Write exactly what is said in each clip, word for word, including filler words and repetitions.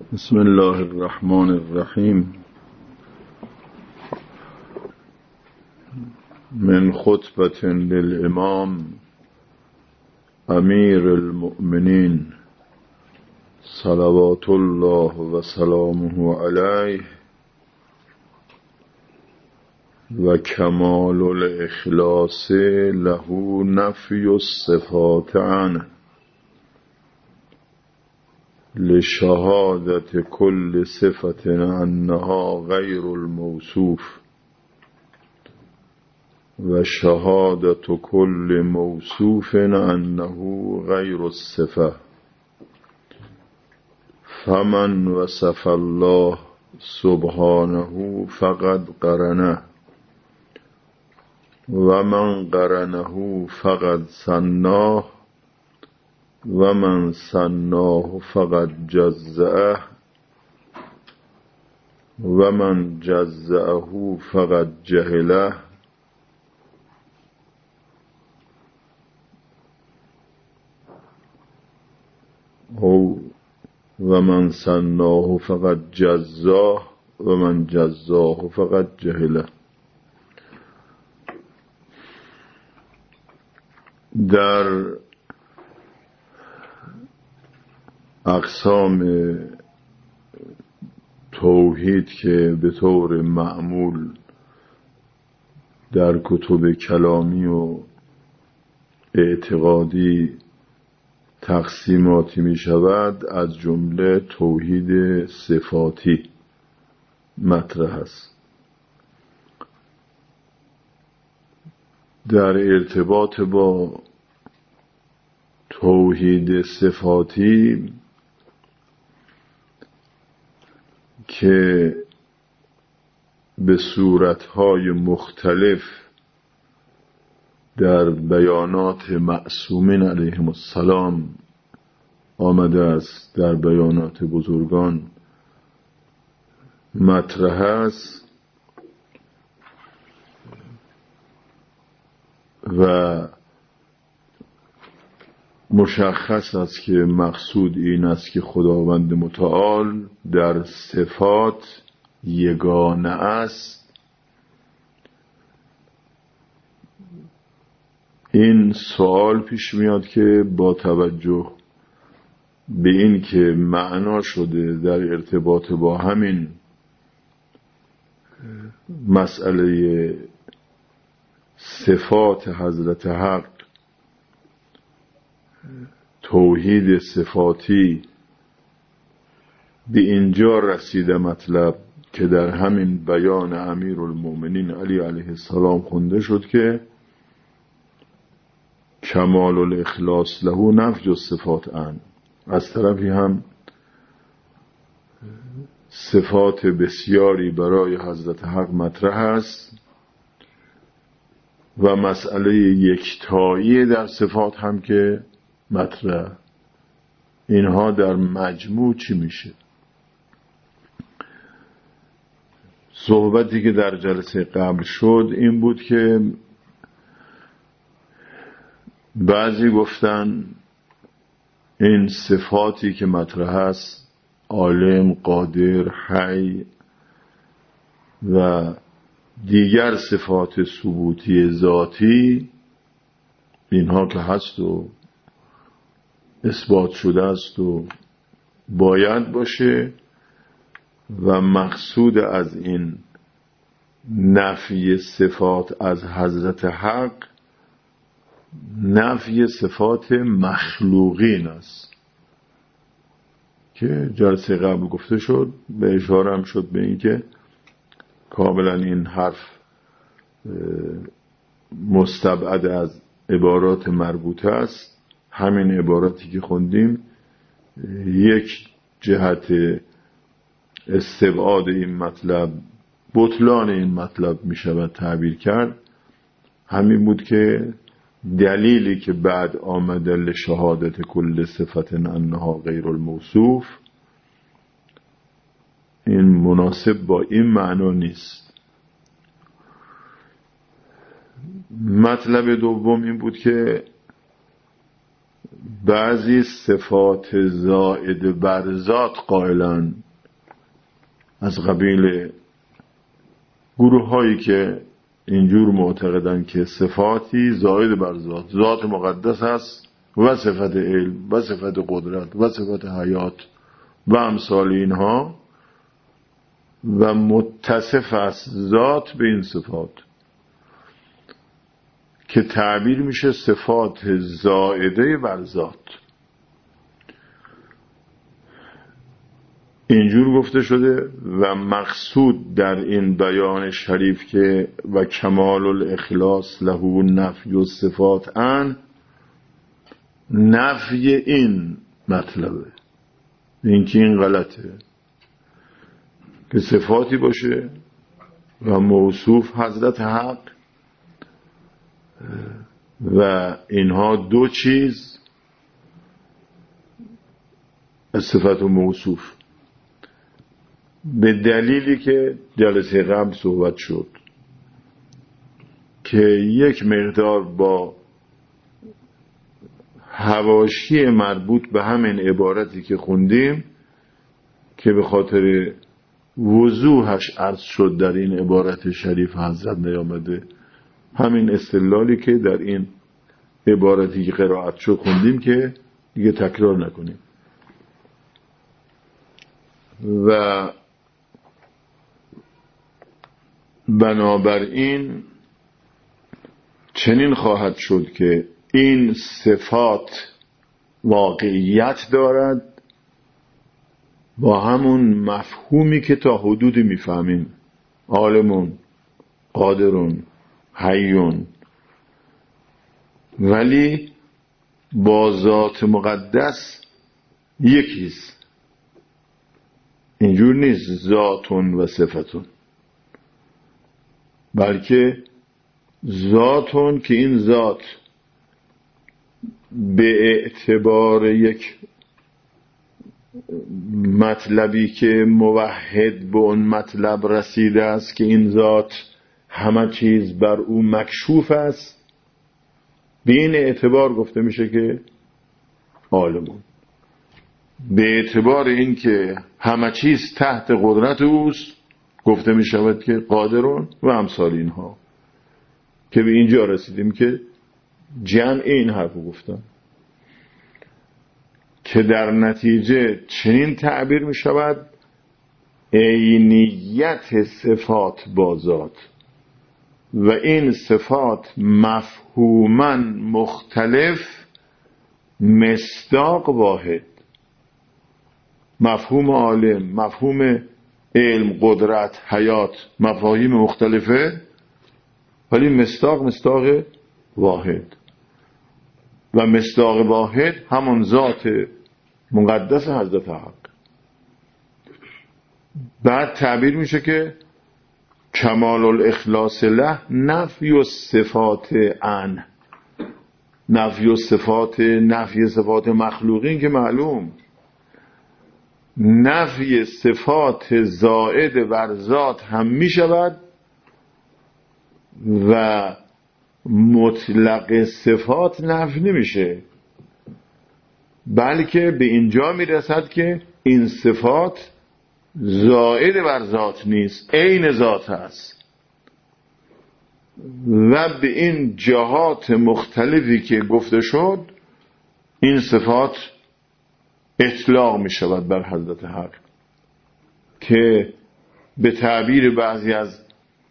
بسم الله الرحمن الرحیم. من خطبة للامام امیر المؤمنین صلوات الله و سلامه علیه و کمال الاخلاص له نفی الصفات عنه لشهادت كل صفة انها غیر الموصوف و شهادت كل موصوف انه غیر الصفة. فمن وصف الله سبحانه فقد قرنه و من قرنه فقد ثناه و من ثناه فقد جزأه و من جزأه فقد جهله او و من ثناه فقد جزاه و من جزاه فقد جهله. در اقسام توحید که به طور معمول در کتب کلامی و اعتقادی تقسیماتی می شود، از جمله توحید صفاتی مطرح است. در ارتباط با توحید صفاتی که به صورتهای مختلف در بیانات معصومین علیهم السلام آمده است، در بیانات بزرگان مطرح است و مشخص است که مقصود این است که خداوند متعال در صفات یگانه است. این سوال پیش میاد که با توجه به این که معنا شده در ارتباط با همین مسئله صفات حضرت حق، توحید صفاتی به اینجا رسیده مطلب که در همین بیان امیر المؤمنین علی علیه السلام خونده شد که کمال الاخلاص له نفی الصفات عنه. از طرفی هم صفات بسیاری برای حضرت حق مطرح است و مسئله یکتایی در صفات هم که مطرح. اینها در مجموع چی میشه؟ صحبتی که در جلسه قبل شد این بود که بعضی گفتن این صفاتی که مطرح است، عالم، قادر، حی و دیگر صفات ثبوتی ذاتی، اینها که هست و اثبات شده است و باید باشه و مقصود از این نفی صفات از حضرت حق نفی صفات مخلوقین است که جلسه قبل گفته شد. به اشاره هم شد به این که کاملا این حرف مستبعد از عبارات مربوطه است. همین عباراتی که خوندیم یک جهت استبعاد این مطلب، بطلان این مطلب می شود تعبیر کرد، همین بود که دلیلی که بعد آمده لشهادت کل صفت انها غیر الموصوف، این مناسب با این معنا نیست. مطلب دوم این بود که بعضی صفات زائد بر ذات قائلن، از قبیل گروه هایی که اینجور معتقدن که صفاتی زائد بر ذات، ذات مقدس است و صفت علم و صفت قدرت و صفت حیات و امثال اینها، و متصف است ذات به این صفات که تعبیر میشه صفات زائده بر ذات. اینجور گفته شده و مقصود در این بیان شریف که و کمال الاخلاص له نفی و صفات ان، نفی این مطلبه، این که این غلطه که صفاتی باشه و موصوف حضرت حق و اینها دو چیز، صفت و موصوف، به دلیلی که جلسه قبل صحبت شد که یک مقدار با حواشی مربوط به همین عبارتی که خوندیم که به خاطر وضوحش عرض شد در این عبارت شریف حضرت نیامده، همین استدلالی که در این عبارتی که قرائت شد خوندیم که دیگه تکرار نکنیم. و بنابراین چنین خواهد شد که این صفات واقعیت دارد با همون مفهومی که تا حدودی میفهمیم، عالمون، قادرون، حیون، ولی با ذات مقدس یکیست. اینجور نیست ذاتون و صفتون، بلکه ذاتون که این ذات به اعتبار یک مطلبی که موحد به اون مطلب رسیده است که این ذات همه چیز بر او مکشوف است، به این اعتبار گفته میشه که عالمون. به اعتبار این که همه چیز تحت قدرت اوست گفته میشود که قادرون و امثال اینها، که به اینجا رسیدیم که جمع این حرفو گفتن که در نتیجه چنین تعبیر می شود عینیت صفات با ذات، و این صفات مفهوما مختلف، مصداق واحد. مفهوم عالم، مفهوم علم، قدرت، حیات، مفاهیم مختلفه ولی مصداق مصداق واحد، و مصداق واحد همون ذات مقدس حضرت حق. بعد تعبیر میشه که کمال الاخلاص له نفی و صفات ان، نفی و صفات، نفی صفات مخلوقین که معلوم، نفی صفات زائد بر ذات هم میشود و مطلق صفات نفی نمیشه، بلکه به اینجا میرسد که این صفات زائد بر ذات نیست، عین ذات است، و به این جهات مختلفی که گفته شد این صفات اطلاق می شود بر حضرت حق، که به تعبیر بعضی از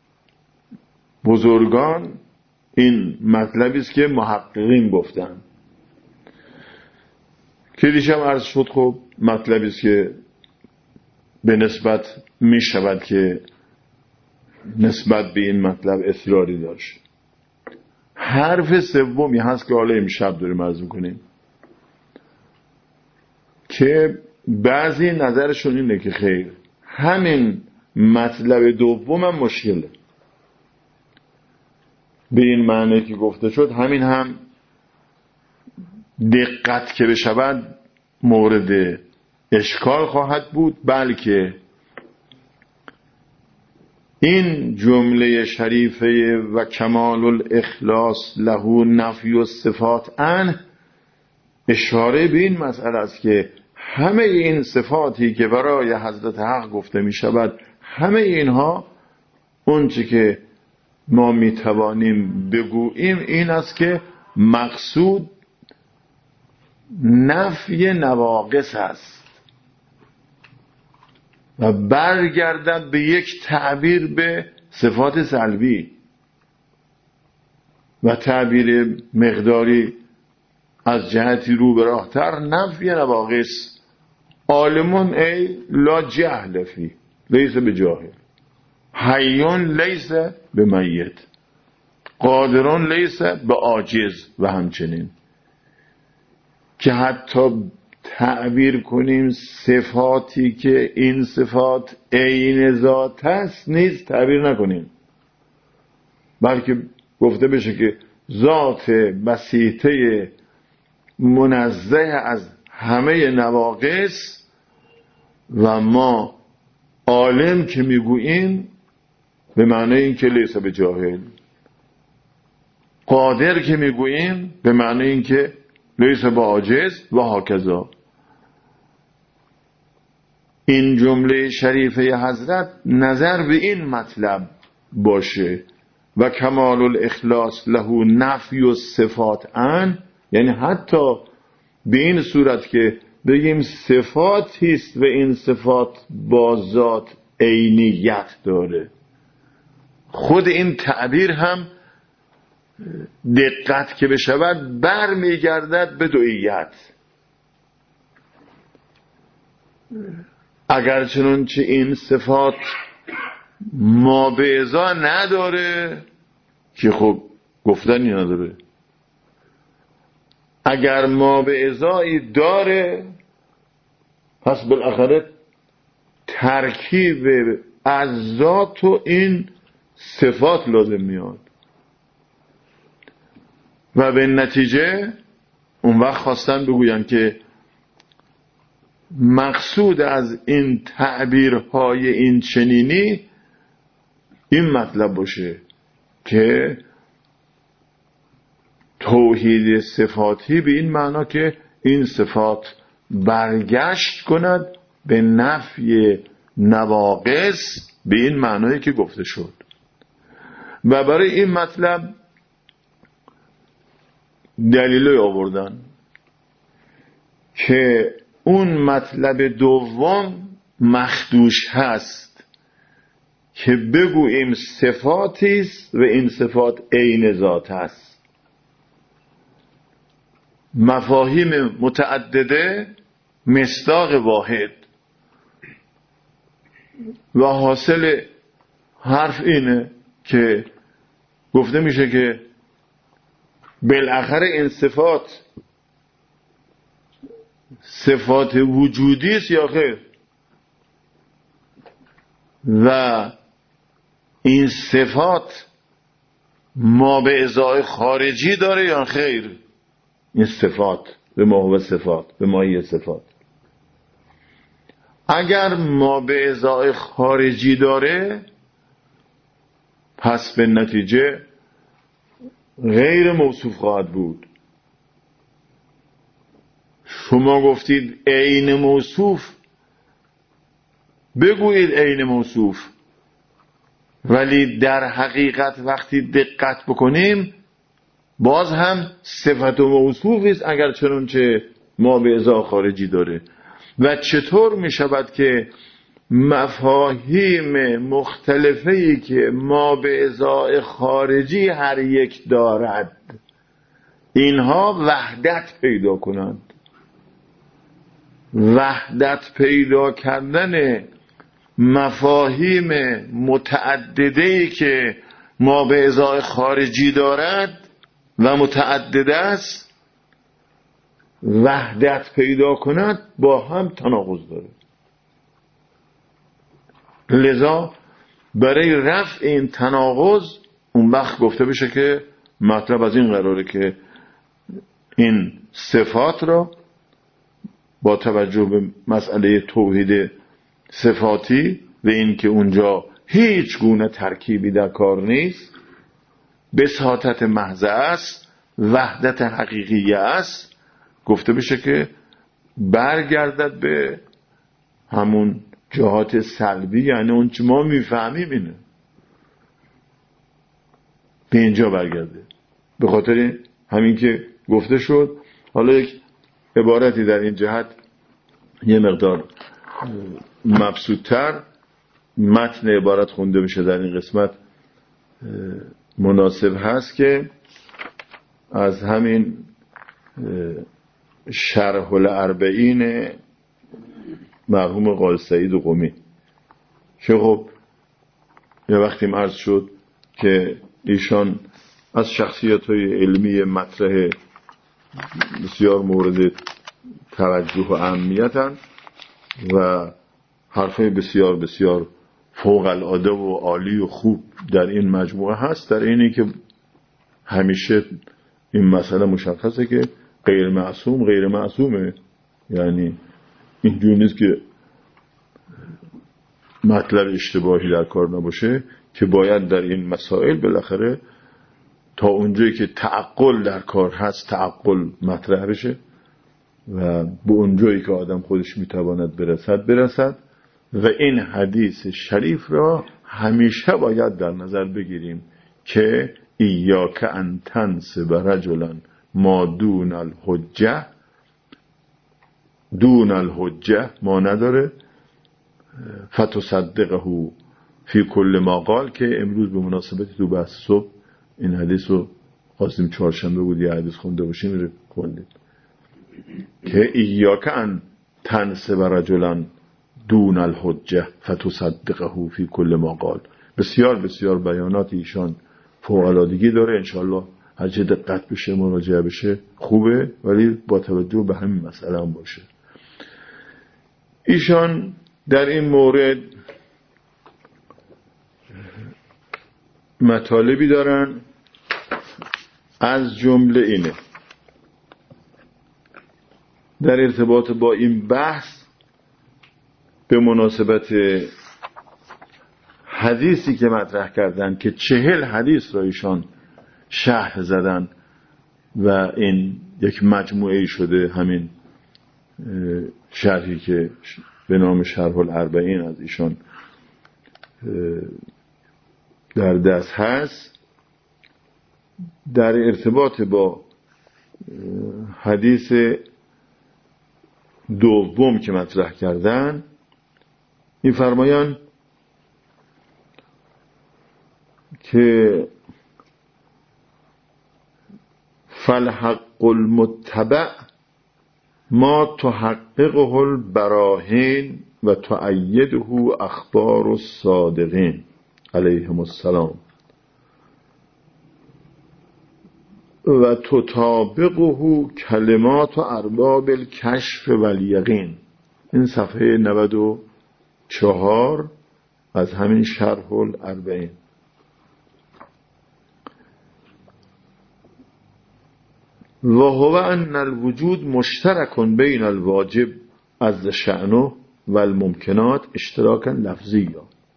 بزرگان این مطلبی است که محققین گفتن، که دیشب عرض شد. خب مطلبی است که به نسبت می شود که نسبت به این مطلب اصراری داشت. حرف سومی هست که حالا امشب داریم عرض میکنیم، که بعضی نظرشون اینه که خیر، همین مطلب دوم هم مشکله، به این معنی که گفته شد همین هم دقت که بشود مورد اشکال خواهد بود، بلکه این جمله شریفه و کمال الاخلاص له نفی و صفات ان، اشاره به این مسئله است که همه این صفاتی که برای حضرت حق گفته می شود، همه اینها اون چی که ما می توانیم بگوییم این است که مقصود نفی نواقص است و برگردد به یک تعبیر به صفات سلبی و تعبیر مقداری از جهتی رو به راهتر نفی نواقص. عالمون ای لا جهل فی لیس به جاهل، حیون لیس به میت، قادرون لیس به عاجز و همچنین، که حتی تعبیر کنیم صفاتی که این صفات عین ذات است نیز تعبیر نکنیم، بلکه گفته بشه که ذات بسیطه منزه از همه نواقص و ما عالم که میگوییم به معنی این که لیس به جاهل، قادر که میگوییم به معنی این که لیس به عاجز و هاکذا. این جمله شریفه حضرت نظر به این مطلب باشه و کمال الاخلاص له نفی الصفات ان، یعنی حتی به این صورت که بگیم صفاتی است و این صفات با ذات عینیت داره، خود این تعبیر هم دقت که بشود بر میگردد به دوییت. اگر چنانچه این صفات ما به ازا نداره که خب گفتنی نداره، اگر ما به ازایی داره پس بالاخره ترکیب از ذات و این صفات لازم میاد و به نتیجه اون وقت خواستن بگوین که مقصود از این تعبیرهای این چنینی این مطلب باشه که توحید صفاتی به این معنا که این صفات برگشت کند به نفی نواقص به این معنایی که گفته شد. و برای این مطلب دلیلی آوردن که اون مطلب دوم مخدوش هست که بگوییم صفاتی است و این صفات عین ذات است. مفاهیم متعدده مصداق واحد و حاصل حرف اینه که گفته میشه که بالاخره این صفات صفات وجودی است یا خیر، و این صفات ما به ازای خارجی داره یا خیر. این صفات به ما هو صفات به ماهی صفات اگر ما به ازای خارجی داره پس به نتیجه غیر موصوف خواهد بود. شما گفتید عین موصوف، بگویید عین موصوف، ولی در حقیقت وقتی دقت بکنیم باز هم صفت و موصوفی است اگر چنانچه ما به ازای خارجی داره. و چطور می شود که مفاهیم مختلفی که ما به ازای خارجی هر یک دارد اینها وحدت پیدا کنند؟ وحدت پیدا کردن مفاهیم متعدده‌ای که ما به ازای خارجی دارد و متعدد است، وحدت پیدا کند با هم تناقض داره. لذا برای رفع این تناقض اون وقت گفته بشه که مطلب از این قراره که این صفات را با توجه به مسئله توحید صفاتی و این که اونجا هیچ گونه ترکیبی در کار نیست، بساطت محض است، وحدت حقیقی است، گفته بشه که برگردد به همون جهات سلبی، یعنی اون چه ما میفهمیم اینه به اینجا برگرده. به خاطر همین که گفته شد. حالا یک عبارتی در این جهت یه مقدار مبسوط‌تر متن عبارت خونده بشه در این قسمت مناسب هست که از همین شرح الاربعین مرحوم قاضی سعید قمی که خب یه وقتی عرض شد که ایشان از شخصیت‌های علمی مطرح بسیار مورد توجه و اهمیتن و حرفای بسیار بسیار فوق العاده و عالی و خوب در این مجموعه هست، در اینی که همیشه این مسئله مشخصه که غیر معصوم غیر معصومه، یعنی اینجوری نیست که مطلب اشتباهی در کار نباشه، که باید در این مسائل بالاخره تا اونجایی که تعقل در کار هست تعقل مطرح بشه و به اونجایی که آدم خودش میتواند برسد برسد. و این حدیث شریف را همیشه باید در نظر بگیریم که ایاک ان تنسب رجلا ما دون الحجه، دون الحجه ما نداره، فتصدقه فی کل ما قال، که امروز به مناسبت تو بحث صبح این حدیث رو خواستیم چهارشنبه بود یه حدیث خونده باشیم رو خوندیم که ایاک ان تنسب رجلا دون الحجه فتصدقه فی کل ما قال. بسیار بسیار بیانات ایشان فوق‌العادگی داره، انشاءالله هر چه دقت بشه مراجعه بشه خوبه، ولی با توجه به همین مسئله هم باشه. ایشان در این مورد مطالبی دارن، از جمله اینه در ارتباط با این بحث به مناسبت حدیثی که مطرح کردن که چهل حدیث را ایشان شرح زدن و این یک مجموعه شده، همین شرحی که به نام شرح الاربعین از ایشان در دست هست. در ارتباط با حدیث دوم که مطرح کردن این فرمایان که فالحق المتبع ما تحققه البراهین و تؤیده اخبار الصادقین علیهم السلام و تطابقه کلمات و ارباب الکشف و الیقین. این صفحه نود و چهار از همین شرح الاربعین. و هو ان الوجود مشترک بین الواجب از شأنه و الممکنات اشتراکا لفظی.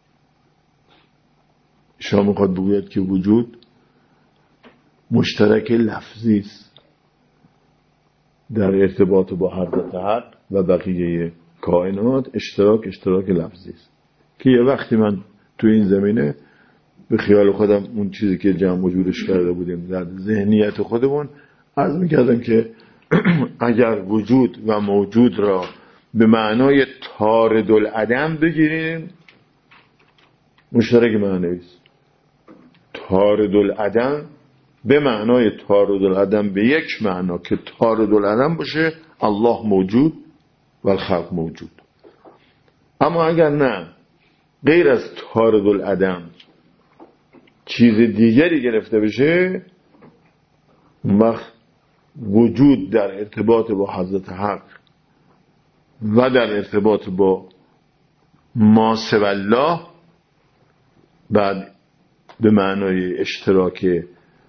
شما میخواد بگوید که وجود مشترک لفظی است در ارتباط با حضرت حق و بقیه کائنات، اشتراک اشتراک لفظی است که یه وقتی من تو این زمینه به خیال خودم اون چیزی که جمع وجودش کرده بودیم در ذهنیت خودمون عرض میکردم که اگر وجود و موجود را به معنای طارد العدم بگیریم مشترک معنوی است. طارد العدم به معنای طارد العدم به یک معنا که طارد العدم باشه الله موجود و الخلق موجود. اما اگر نه غیر از طارد العدم چیز دیگری گرفته بشه، وقت وجود در ارتباط با حضرت حق و در ارتباط با ما سوی الله بعد به معنای اشتراک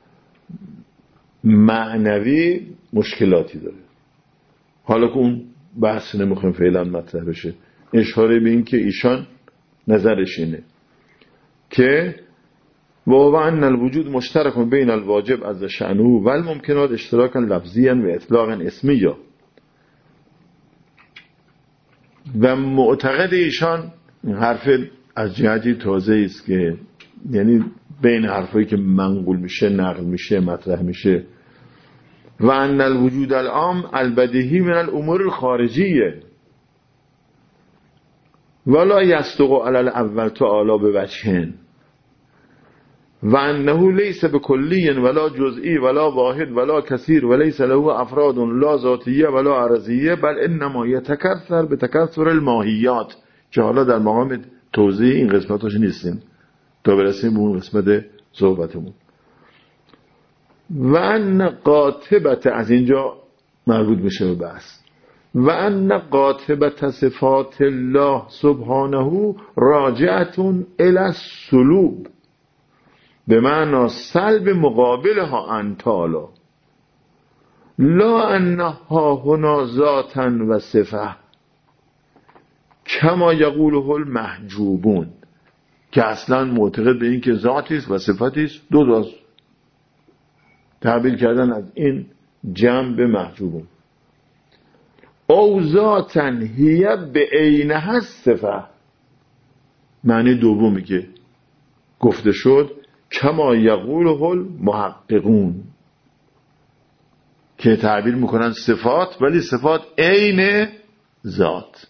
معنوی مشکلاتی داره. حالا که اون بحث نمیخوایم فعلا مطرح بشه، اشاره به این که ایشان نظرش اینه که و ان الوجود مشترک بین الواجب از شأنه و الممکنات اشتراکا لفظیا و اطلاقا اسمیا. و معتقد ایشان، این حرف از جهتی تازه است که یعنی بین حرفایی که منقول میشه نقل میشه مطرح میشه، و ان الوجود العام البدیهی من الامور الخارجیه ولا یصدق علی الاول تعالی بوجهن و انه لیس بکلی ولا جزئی ولا واحد ولا کثیر ولیس له افراد لا ذاتیه ولا عرضیه بل انما یتکثر بتکثر الماهیات، که حالا در مقام توضیح این قسمتاش نیستیم تا برسیم به اون قسمت صحبتمون. و ان قاطبت، از اینجا مربوط میشه به بحث، و ان قاطبت صفات الله سبحانه راجعتون الی السلوب به معنی سلب مقابلها عن تعالی لا انها هنا ذاتا و صفه کما یقوله المحجوبون، که اصلا معتقد به این که ذاتی است و صفتی است دو تا تعبیر کردن از این جمع به محجوبون. او ذاتا هی به عینها صفه، معنی دومی که گفته شد کما یقوله المحققون، که تعبیر میکنن صفات ولی صفات عین ذات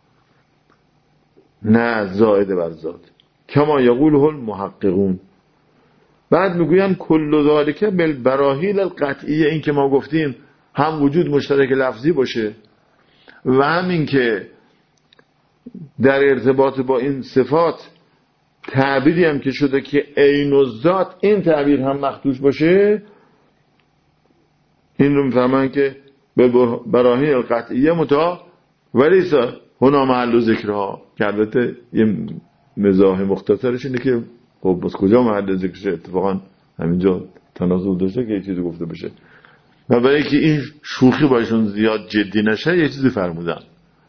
نه زائد بر ذات، کما یقوله المحققون. بعد میگوین کل ذالک بالبراهین القطعیه، این که ما گفتیم هم وجود مشترک لفظی باشه و همین که در ارتباط با این صفات تعبیری هم که شده که عین الذات، این تعبیر هم مخدوش باشه، این رو میفهمن که به براهین القطعیه متا ولیس هنا محل ذکرها، که البته یه مزاح مختصرش اینه که خب بس کجا محل ذکرش، اتفاقا همینجا تناسب داشته که یه چیزی گفته بشه و برای که این شوخی باشون زیاد جدی نشه یه چیزی فرمودن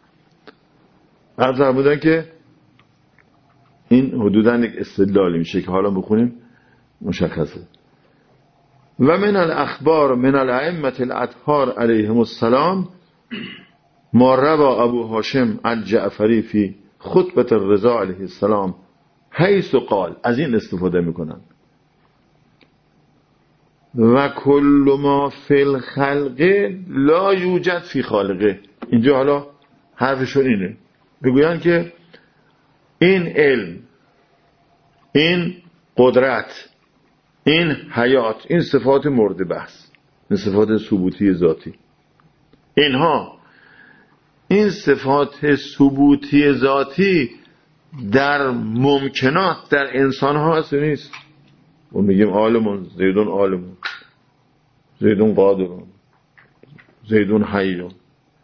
فرمودن که این حدوداً یک استدلالی میشه که حالا بخونیم مشخصه. و من الاخبار من الائمه الاطهار علیهم السلام ما روا ابو هاشم الجعفری فی خطبه الرضا علیه السلام حیث قال، از این استفاده میکنن و کل ما فی الخلق لا یوجد فی خالقه. اینجا حالا حرفشون اینه، بگوین که این علم، این قدرت، این حیات، این صفات مورد بحث، این صفات ثبوتی ذاتی، اینها این صفات ثبوتی ذاتی در ممکنات در انسان ها هست نیست؟ و میگیم عالمون، زیدون عالمون، زیدون قادرون، زیدون حیون،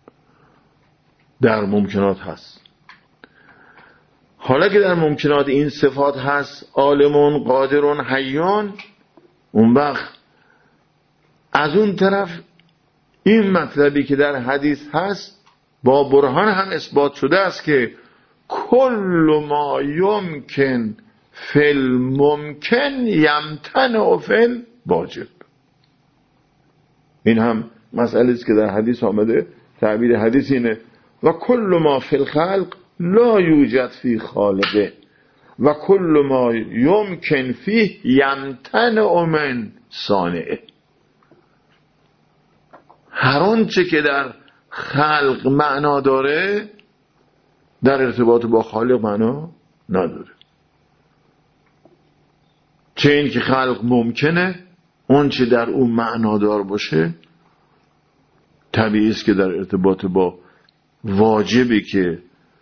در ممکنات هست. حالا که در ممکنات این صفات هست، عالمون، قادرون، حیون، اون وقت از اون طرف این مطلبی که در حدیث هست با برهان هم اثبات شده است که کل ما یمکن فی الممکن یمتنع فی الواجب. این هم مسئله است که در حدیث آمده، تعبیر حدیث اینه و کل ما فی الخلق لا یوجد فی خالقه و کل ما یمکن فیه یمتنع من صانعه. هر آنچه که در خلق معنا داره در ارتباط با خالق معنا نداره. چه این که خلق ممکنه، اون چه در اون معنا دار باشه طبیعی است که در ارتباط با واجبی که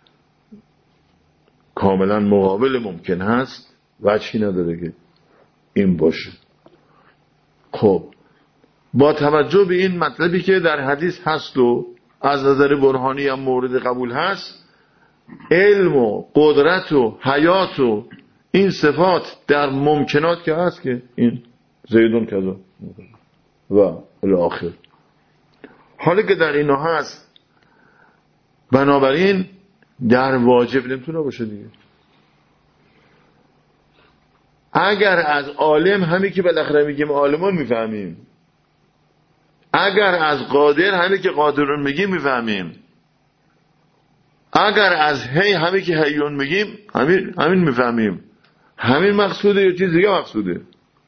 کاملا مقابل ممکن هست وجهی نداره که این باشه. خب با توجه به این مطلبی که در حدیث هست و از نظر برهانی هم مورد قبول هست، علم و قدرت و حیات و این صفات در ممکنات که هست که این زیدون کذا و الاخر، حالا که در اینا هست بنابراین در واجب نمیتونه باشه دیگه. اگر از عالم، همین که بالاخره میگیم عالمون میفهمیم، اگر از قادر، همین که قادرون میگیم میفهمیم، اگر از هی همین که هیون میگیم همین همین میفهمیم همین مقصوده یا چیز دیگه مقصوده؟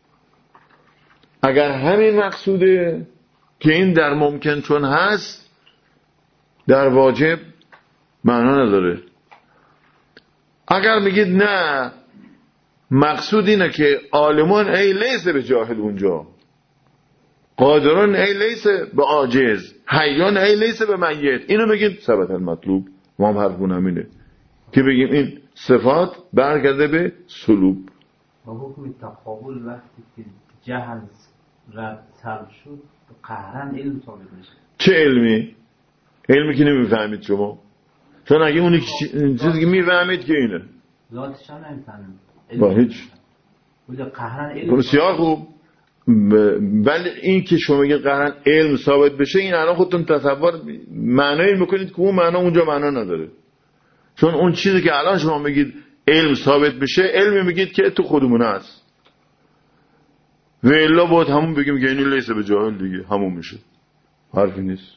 اگر همین مقصوده که این در ممکن چون هست در واجب معنا نداره. اگر میگید نه مقصود اینه که عالمون ای لیسه به جاهل اونجا، قادرون ای لیسه به عاجز، حیان ای لیسه به میت، اینو بگید ثبت المطلوب. ما هم حرفون همینه که بگیم این صفات برگرده به سلوب. با حکم تقابل وقتی که جهل رد سلب شد قهرن علم ثابت میشه. چه علمی؟ علمی که نمیفهمید شما، چون اگه اونی چیزی که میفهمید که اینه ذاتش هم نمیفهمید با هیچ قهرن علم بسیار خوب. ولی این که شما میگید قهرن علم ثابت بشه، این الان خودتون تصور معنی میکنید که اون معنا اونجا معنا نداره. چون اون چیزی که الان شما میگید علم ثابت بشه، علمی میگید که تو خودمون هست و الا باید همون بگیم که این لیسه به جاهل دیگه همون میشه. حرفی نیست.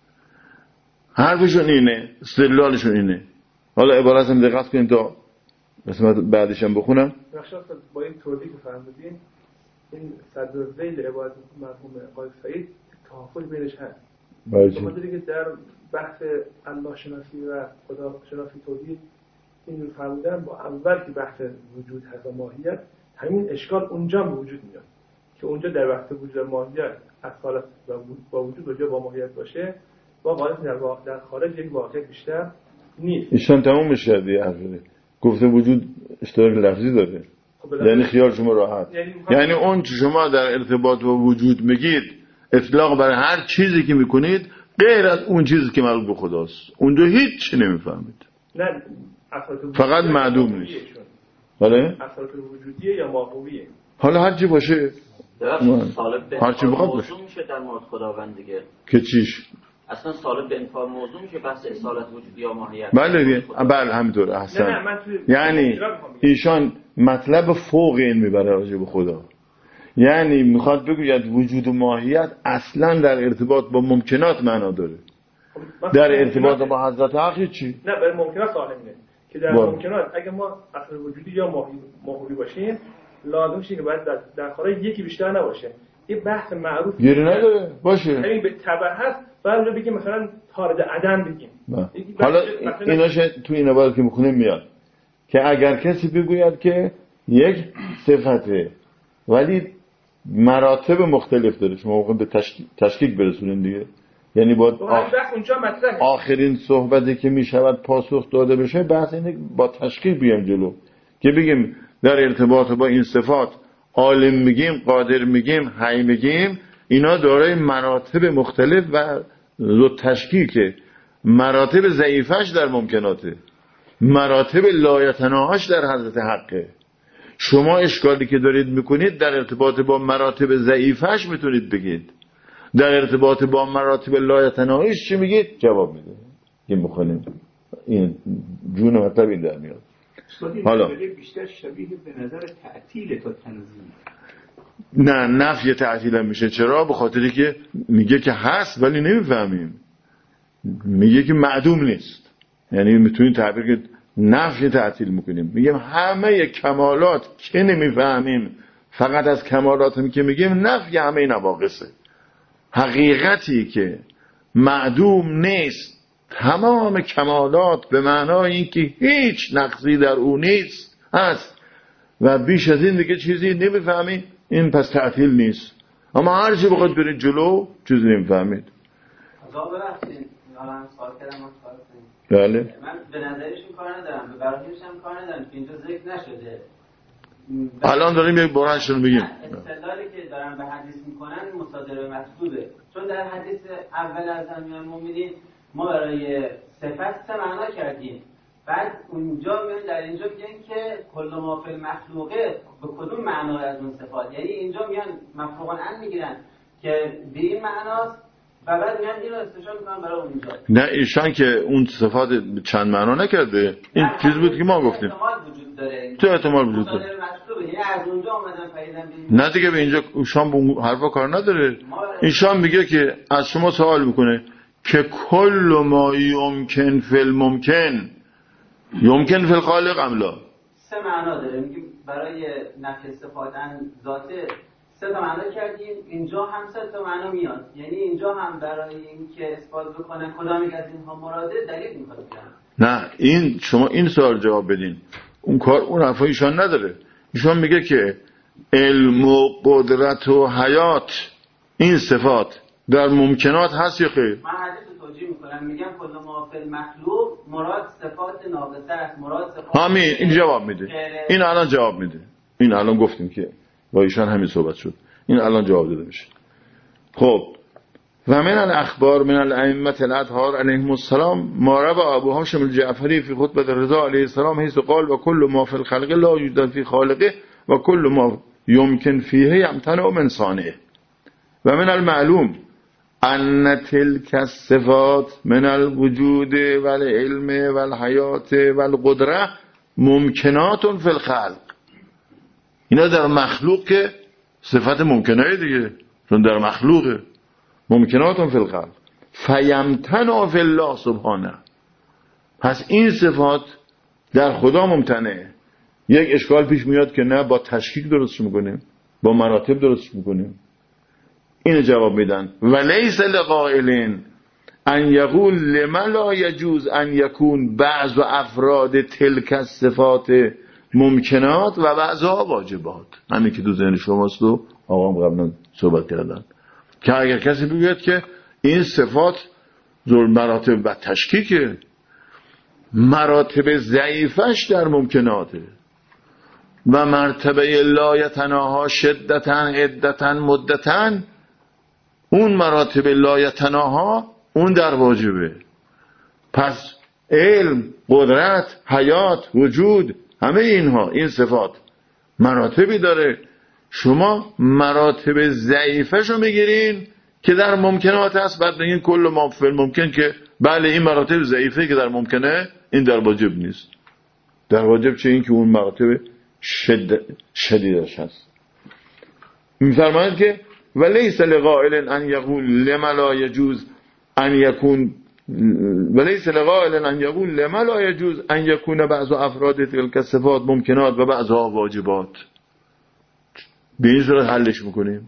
حرفشون اینه، استدلالشون اینه. حالا عبارت هم دقت کنید تا قسمت بعدش هم بخونم. بخشا با این توضیح که فهمیدین این صدر ذیل عبارت مرحوم آقای سعید تحافظ بینش هست. شما دیدید که در بحث الله شناسی و خدا شناسی توحید این فرمودن با اول که بحث وجود هست و ماهیت، همین اشکال اونجا به وجود میاد که اونجا در وقت وجود ماهیت اصالت با وجود و جا با ماهیت باشه با غالب در, در خارج یک واقع بیشتر نیست. ایشان تموم میشه دیگه. گفته وجود اشتراک لفظی داره، یعنی خیال شما راحت. یعنی, یعنی اون چه شما در ارتباط با وجود میگید اطلاق برای هر چیزی که میکنید غیر از اون چیزی که مربوط به خداست، اونجا هیچ چی نمیفهمید. نه فقط معدوم نیست. حالا اصالت وجودیه یا ماهویه، حالا هر چی باشه سالب به هر چی بخواد باشه. موضوع میشه در مورد خداوند دیگه که چیش اصلا سالب به انفار موضوع میشه بحث اصالت وجودی یا ماهیت. بله بله همینطور. احسن. یعنی ایشان مطلب فوق این میبره راجع به خدا، یعنی میخواد بگوید وجود و ماهیت اصلا در ارتباط با ممکنات معنا داره، در ارتباط با حضرت حق چی؟ نه برای ممکنات سالمینه که در با. ممکنات اگه ما اصل وجودی یا ماهوی باشیم لازم شه که باید در, در خارج یکی بیشتر نباشه. یه بحث معروف گیری نداره باشه، همین به تبع هست. بعد رو بگیم مثلا طارد عدم بگیم. حالا ایناش تو این عبارت که میخونیم میاد که اگر کسی بگوید که یک صفته ولی مراتب مختلف داره، شما موقع به تشکیک برسونین دیگه، یعنی باید آخ... آخرین صحبتی که میشود پاسخ داده بشه بحث اینه با تشکیک بیام جلو که بگیم در ارتباط با این صفات عالم میگیم، قادر میگیم، حی میگیم، اینا دارای مراتب مختلف و زو تشکیکه. مراتب ضعیفش در ممکناته، مراتب لایتناهاش در حضرت حقه. شما اشکالی که دارید میکنید در ارتباط با مراتب ضعیفش میتونید بگید، در ارتباط با مراتب لایتناهیش چی میگید؟ جواب میده. این بخونیم این جون مطلب این در میاد. حالا بیشتر شبیه به نظر تعطیل تا تنزیل. نه نفی تعطیل هم میشه. چرا؟ به خاطری که میگه که هست ولی نمیفهمیم، میگه که معدوم نیست، یعنی میتونید تعبیر که نفی تعطیل میکنیم، میگیم همه کمالات که نمیفهمیم فقط از کمالات هم که میگیم نفی همه نواقصه. حقیقتی که معدوم نیست، تمام کمالات به معنای این که هیچ نقصی در او نیست هست و بیش از این دیگه چیزی نمیفهمید، این پس تعطیل نیست. اما هر چی بخواد برید جلو چیزی نمیفهمید. آقا ببخشید الان سوال کردم من سوال بله من به نظرشون کار ندارم، به برایش هم کار ندارم که اینجا ذکر نشده. الان داریم یک برهانشون میگیم استدلالی که دارن به حدیث میکنن مصادره مطلوبه، چون در حدیث اول از امیان مومنین ما برای صفت سه معنا کردیم، بعد اونجا میان در اینجا میگن که کل ما فی المخلوقه به کدوم معنا از اون صفات، یعنی اینجا میان مفروغاً ان میگیرن که به این معناست و بعد میان اینو استشاره میکنن برای اونجا. نه ایشان که اون صفات چند معنا نکرده، این چیز بود که ما گفتیم احتمال وجود داره، چه احتمال وجود داره؟ یعنی از اونجا اومدن فریدن نه دیگه به اینجا شام به حرفا کار نداره. ایشان میگه که از شما سوال میکنه که کل ما یمکن فی الممکن یمکن فی الخالق املا. سه معنا داره. میگیم برای نفی صفات ذاته سه تا معنا کردیم، اینجا هم سه تا معنا میاد. یعنی اینجا هم برای اینکه اثبات بکنه کدام یک از اینها مراده دلیل میخواد بگن. نه این شما این سوال جواب بدین. اون کار اون حرفا ایشان نداره. ایشان میگه که علم و قدرت و حیات این صفات در ممکنات هست یا خیر؟ من حدیث رو توجیه میکنم، میگم کل ما فی المخلوق مراد صفات ناقصه است، مراد صفات همین این جواب میده. این الان جواب میده. این الان گفتیم که با ایشان همین صحبت شد. این الان جواب داده میشه. خب و من الاخبار من الائمه الاطهار علیهم السلام ما روى ابو هاشم الجعفری فی خطبه الرضا علیه السلام حيث قال و کل ما فی الخلق لا یوجد فی خالقه و کل ما یمکن فیه یمتنع من صانعه. و من المعلوم ان تلك الصفات من الوجود والعلم والحیات والقدره ممکنات فی الخلق. اینا در مخلوق که صفت ممکنه دیگه، چون در مخلوقه ممکنات فی الخلق فیمتنع فی الله سبحانه. پس این صفات در خدا ممتنعه. یک اشکال پیش میاد که نه با تشکیک درست میکنیم، با مراتب درست میکنیم. اینو جواب میدن ولیس لقائل ان یقول لما لا یجوز ان یکون بعض افراد تلک الصفات ممکنات و بعضها واجبات. همین که تو ذهن شماست و آقام قبلا صحبت کردن که اگر کسی بگوید که این صفات زور مراتب و تشکیکه، مراتب ضعیفش در ممکناته و مرتبه لا یتناها شدتاً عدتاً مدتاً، اون مراتب لا یتناها اون در واجبه. پس علم، قدرت، حیات، وجود، همه اینها این صفات مراتبی داره. شما مراتب ضعیفش رو میگیرین که در ممکنات هست، بعد بگین کل ما فی الممکن که بله این مراتب ضعیفه که در ممکنه این در واجب نیست. در واجب چه؟ این که اون مراتب شد... شدیدش هست. میفرماید که ولیس لقائل ان یقول لما لا یجوز ان یکون ولیس لقائل ان یقول لما لا یجوز ان یکون بعض افراد تلک الصفات ممکنات و بعضها واجبات. به این صورت حلش میکنیم.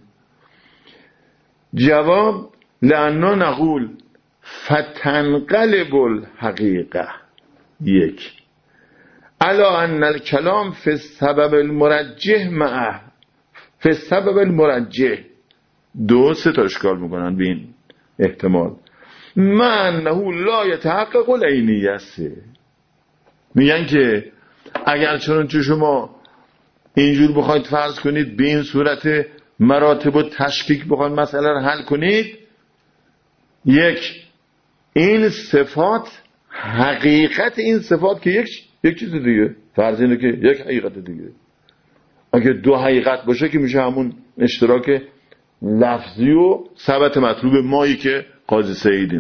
جواب لأننا نقول فتنقلب الحقیقه یک الا ان الكلام فی السبب المرجح معه فی السبب المرجح. دو سه تا اشکال میکنن به این احتمال. من انه لا یتحقق العینیه. میگن که اگر چون تو شما اینجور بخواید فرض کنید به این صورت مراتب و تشکیک بخواید مسئله رو حل کنید، یک این صفات حقیقت این صفات که یک یک چیز دیگه، فرض اینه که یک حقیقت دیگه. اگه دو حقیقت باشه که میشه همون اشتراک لفظی و ثبت مطلوب مایی که قاضی سعیدیم.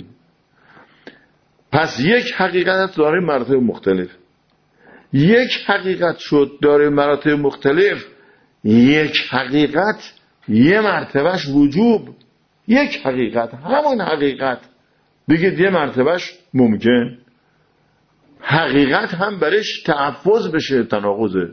پس یک حقیقت داره مراتب مختلف. یک حقیقت شد داره مراتب مختلف. یک حقیقت یه مرتبهش وجوب، یک حقیقت همون حقیقت بگید یه مرتبهش ممکن. حقیقت هم برش تحفظ بشه تناقضه.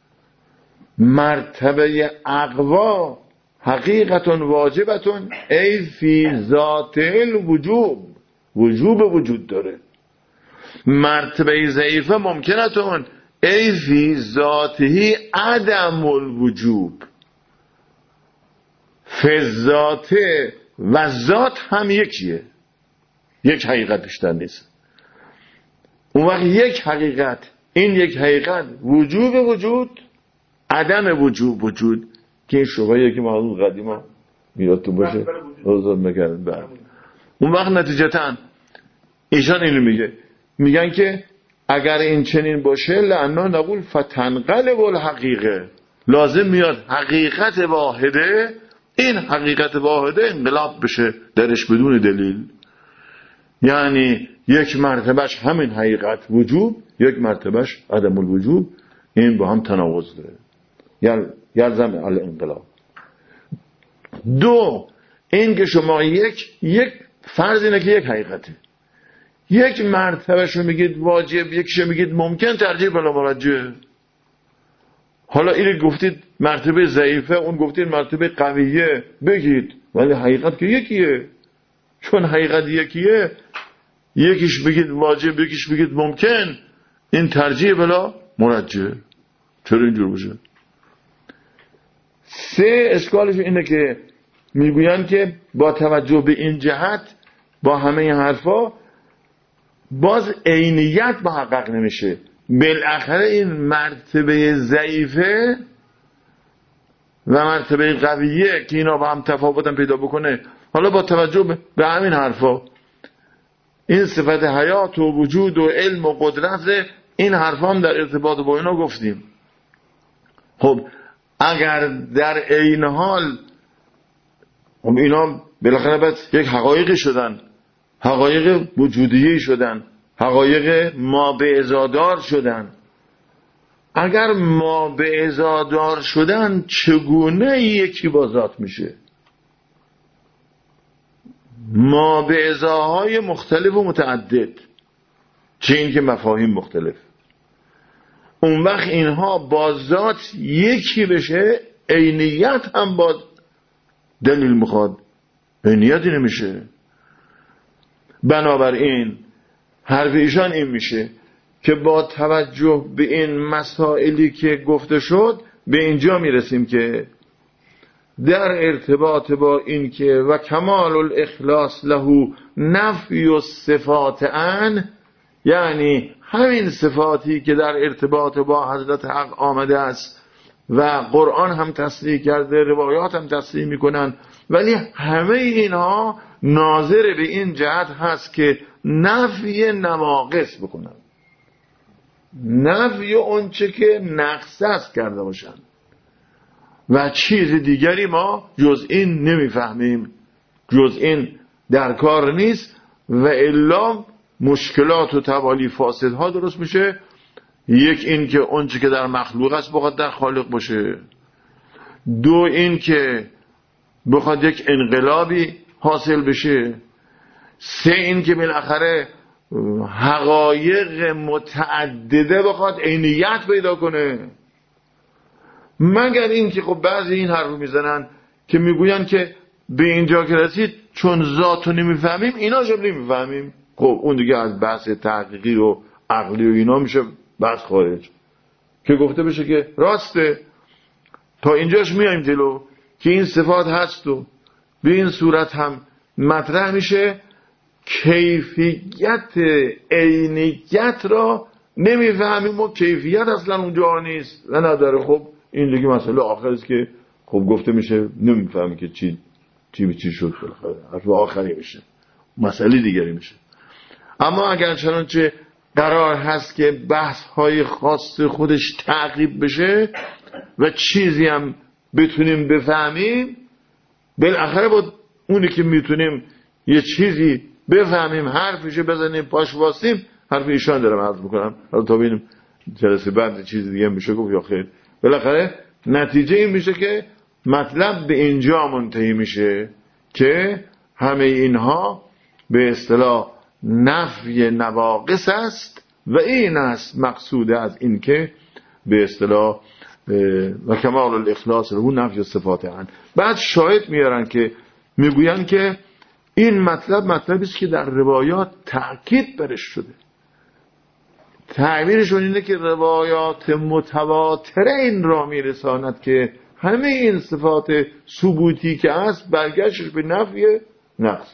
مرتبه اقوا حقیقتون واجبتون ای فی ذات الوجوب، وجوب وجود داره. مرتبه ضعیفه ممکنتون ای فی ذاته عدم الوجوب. فی ذات و ذات هم یکیه، یک حقیقت بیشتر نیست. اون وقت یک حقیقت، این یک حقیقت وجوب وجود، عدم وجوب وجود، که این شبهیه که معلوم قدیما میادتون باشه روزان میکردن. بعد اون وقت نتیجتاً ایشان اینو میگه، میگن که اگر این چنین باشه لأننا نقول فتنقلب الحقیقه، لازم میاد حقیقت واحده، این حقیقت واحده انقلاب بشه درش بدون دلیل. یعنی یک مرتبهش همین حقیقت وجوب، یک مرتبهش عدم الوجوب، این با هم تناقض داره. یعنی یلزم الانقلاب. دو این که شما یک یک فرض اینه که یک حقیقته، یک مرتبه شو میگید واجب، یکیشو میگید ممکن، ترجیح بلا مرجح. حالا این گفتید مرتبه ضعیفه، اون گفتید مرتبه قویه، بگید، ولی حقیقت که یکیه. چون حقیقت یکیه، یکیش بگید واجب، یکیش بگید ممکن، این ترجیح بلا مرجح. چرا اینجور باشه؟ سه، اشکالش اینه که میگوین که با توجه به این جهت با همه این حرفا باز عینیت محقق نمیشه. بالاخره این مرتبه ضعیفه و مرتبه قویه که اینا با هم تفاوتن پیدا بکنه. حالا با توجه به همین حرفا، این صفت حیات و وجود و علم و قدرت، این حرفا هم در ارتباط با اینا گفتیم. خب اگر در عین حال خب اینا بالاخره باید یک حقایقی شدن، حقایق وجودیه شدن، حقایق ما به ازادار شدن. اگر ما به ازادار شدن چگونه یکی با ذات میشه؟ ما به ازاهای مختلف و متعدد، چه این که مفاهیم مختلف. اون وقت اینها با ذات یکی بشه، عینیت هم با دلیل میخواد، عینیتی نمیشه. بنابراین حرف ایشان این میشه که با توجه به این مسائلی که گفته شد به اینجا میرسیم که در ارتباط با این که و کمال الاخلاص له نفی الصفات عن، یعنی همین صفاتی که در ارتباط با حضرت حق آمده است و قرآن هم تصریح کرده، روایات هم تصریح میکنن، ولی همه اینها ناظر به این جهت هست که نفی نواقص بکنن، نفی اون چه که نقص است کرده باشن و چیز دیگری ما جز این نمیفهمیم، جز این در کار نیست و الا مشکلات و توالی فاسدها درست میشه. یک این که اون چه که در مخلوق است بخواد در خالق باشه، دو این که بخواد یک انقلابی حاصل بشه، سه این که بالاخره حقایق متعدده بخواد عینیت پیدا کنه. مگر این که خب بعضی این حرف میزنن که میگوین که به اینجا که رسید چون ذاتو نمیفهمیم اینا جب نمیفهمیم. خب اون دیگه از بحث تحقیقی و عقلی و اینا میشه بحث خارج، که گفته بشه که راسته تا اینجاش میایم جلو که این صفات هست و به این صورت هم مطرح میشه. کیفیت عینیت را نمیفهمیم و کیفیت اصلا اونجا نیست و نداره. خب این دیگه مسئله آخر است که خب گفته میشه نمیفهمی که چی چی به چی شد، حرف آخری میشه، مسئله دیگری میشه. اما اگر چنانچه قرار هست که بحث های خاص خودش تعقیب بشه و چیزی هم بتونیم بفهمیم، بالاخره با اونی که میتونیم یه چیزی بفهمیم حرفشو بزنیم پاش واسیم، حرف ایشان دارم عرض میکنم، حالا تا ببینیم جلسه بعد چیز دیگه میشه گفت یا خیر. بالاخره نتیجه این میشه که مطلب به اینجا منتهی میشه که همه اینها به اصطلاح نفی نواقص است و این است مقصود از این که به اصطلاح و کمال الاخلاص رو نفی صفات عن. بعد شاهد میارن که میگوین که این مطلب مطلبی است که در روایات تأکید برش شده. تعبیرشون اینه که روایات متواتره این را میرساند که همه این صفات ثبوتی که هست برگشتش به نفی نقص.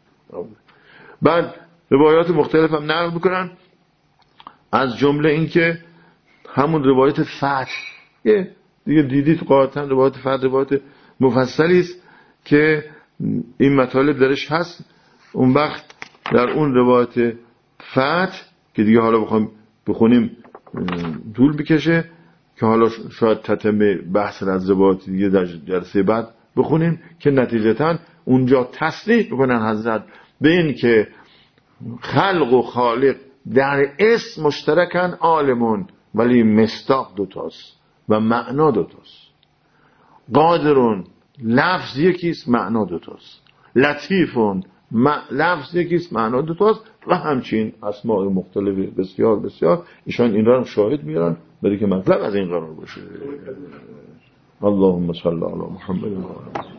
بعد روایات مختلف هم نقل میکنن، از جمله این که همون روایت فتح، یه دیگه دیدید قاطعا روایت فتح روایت مفصلی است که این مطالب درش هست. اون وقت در اون روایت فتح که دیگه حالا بخوام بخونیم طول بکشه، که حالا شاید تتمه بحث از روایت دیگه در جلسه بعد بخونیم، که نتیجتاً اونجا تصریح بکنن حضرت به این که خلق و خالق در اسم مشترکن عالمون، ولی مصداق دوتاست و معنا دوتاست. قادرون لفظ یکیست، معنا دوتاست. لطیفون لفظ یکیست معنا دو تاست و همچین اسماء مختلف بسیار بسیار. ایشان این را هم شاهد میارن برای که مطلب از این قرار باشه. اللهم صل علی محمد و آله